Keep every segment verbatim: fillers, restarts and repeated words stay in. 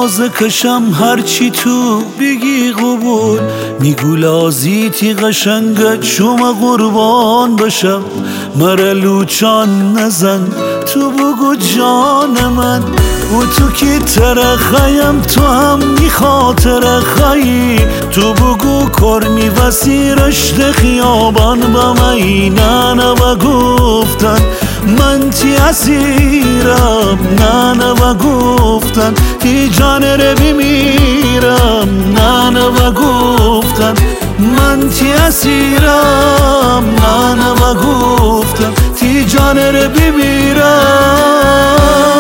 تازه کشم هرچی تو بگی قبول. میگو لازیتی قشنگت شما قربان بشم. مره لوچان نزن تو بگو جان من. و تو کی ترخیم تو هم می خاطر خیی. تو بگو کرمی وسی رشت خیابان با می. نه نه و گفتن من تی اسیرم. نه نه و گفتن تی جان رو بمیرم. نه نه و گفتن من تی اسیرم. نه نه و گفتن تی جان رو بمیرم.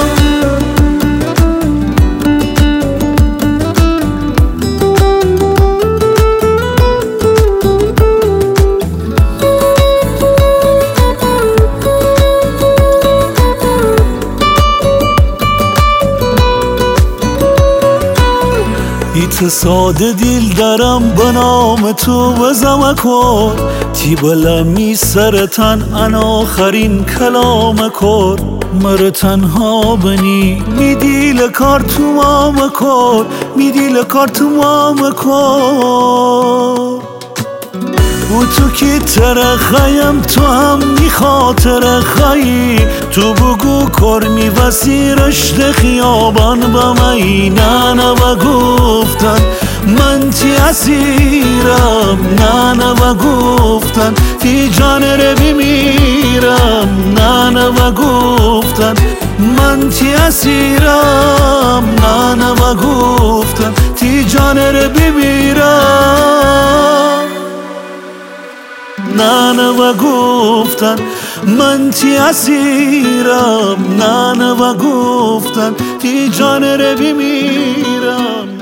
ایت ساده دیل دارم به نام تو بزم کن. تی بلمی سرتن ان آخرین کلام کن. مر تنها بنی می دیل کار تو مام کن. می دیل کار تو مام کن. و تو کی ترخیم تو هم می خاطر خیی. تو بگو کرمی وسی رشت خیابان با می. نه نه و گفتن من تی اسیرم. نه نه و گفتن تی جان رو بمیرم. نه نه و گفتن من تی اسیرم. نه نه و گفتن تی جان رو بمیرم. نه نه و گفتن من تی اسیرم. نه نه و گفتن تی جان رو بمیرم.